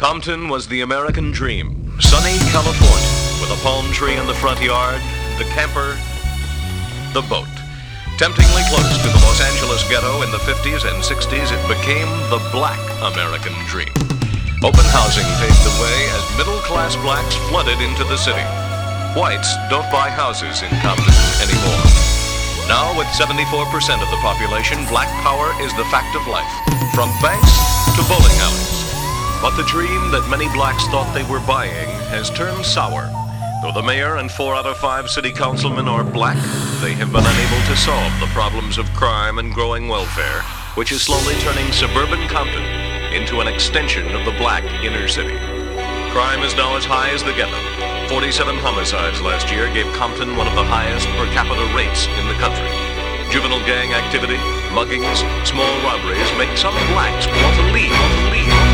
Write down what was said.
Compton was the American dream. Sunny California, with a palm tree in the front yard, the camper, the boat. Temptingly close to the Los Angeles ghetto in the 50s and 60s, it became the Black American dream. Open housing paved the way as middle-class blacks flooded into the city. Whites don't buy houses in Compton anymore. Now, with 74% of the population, black power is the fact of life, from banks to bowling alleys. But the dream that many blacks thought they were buying has turned sour. Though the mayor and 4 out of 5 city councilmen are black, they have been unable to solve the problems of crime and growing welfare, which is slowly turning suburban Compton into an extension of the black inner city. Crime is now as high as the ghetto. 47 homicides last year gave Compton one of the highest per capita rates in the country. Juvenile gang activity, muggings, small robberies make some blacks want to leave.